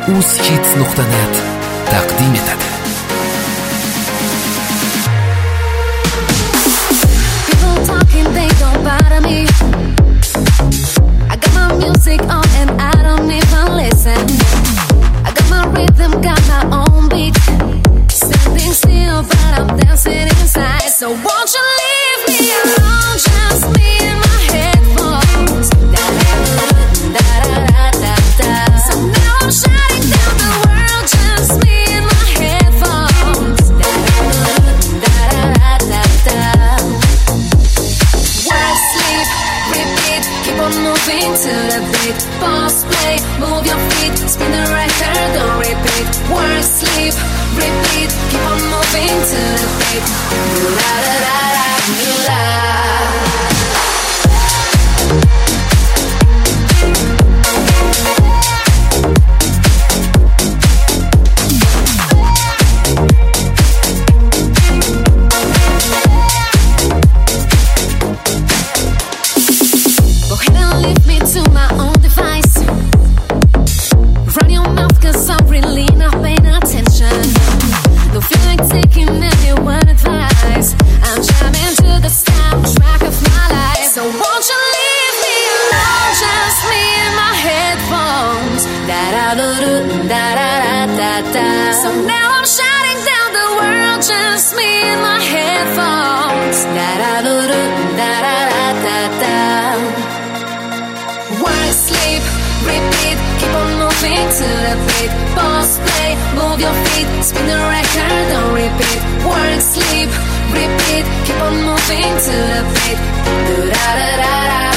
uskits.net taqdim etadi. People talking, they don't bother me. I got my music on and I don't even listen. I got my rhythm, got my own beat. Standing still, but I'm dancing inside. So won't you leave me alone? Just me and my headphones. Da da da da da da. So now I'm shutting down the world. Just me and my headphones. Da da da da da da. Work, sleep, repeat. Keep on moving to the beat. Pause, play, move your feet. Spin the record, don't repeat. Work, sleep, repeat. Keep on moving to the beat. La da da da da. Go ahead and leave me to my own device. Run your mouth, cause I'm really not paying attention. Don't feel like taking anyone advice. I'm jamming to the soundtrack of my life. So won't you leave me alone? Just me and my headphones. Da da da da da da da. So now I'm shutting down the world. Just me and my headphones. Da da da da da da da. Work, sleep, repeat. Keep on moving to the beat. Pause, play, move your feet. Spin the record, don't repeat. Work, sleep, repeat. Keep on moving to the beat. Do da da da da.